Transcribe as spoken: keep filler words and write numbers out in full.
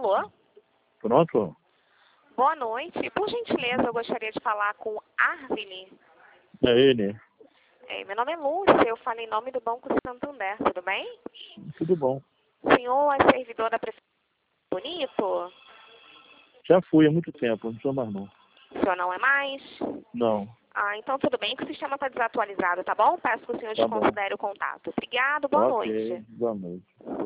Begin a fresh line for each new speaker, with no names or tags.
Alô?
Pronto?
Boa noite. Por gentileza, eu gostaria de falar com Arvili.
É ele.
É, meu nome é Lúcia, eu falo em nome do Banco Santander, tudo bem?
Tudo bom.
O senhor é servidor da Prefeitura Bonito?
Já fui há muito tempo, não sou mais não.
O senhor não é mais?
Não.
Ah, então tudo bem, que o sistema está desatualizado, tá bom? Peço que o senhor
Tá bom.
desconsidere o contato. Obrigado, boa
Ok,
noite.
boa noite.